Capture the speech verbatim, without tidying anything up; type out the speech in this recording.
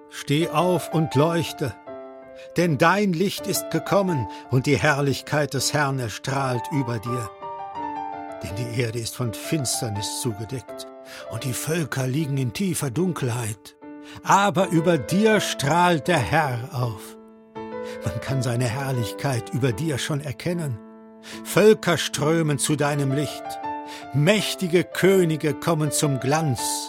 Steh auf und leuchte, denn dein Licht ist gekommen und die Herrlichkeit des Herrn erstrahlt über dir. Denn die Erde ist von Finsternis zugedeckt und die Völker liegen in tiefer Dunkelheit. Aber über dir strahlt der Herr auf. Man kann seine Herrlichkeit über dir schon erkennen. Völker strömen zu deinem Licht. Mächtige Könige kommen zum Glanz.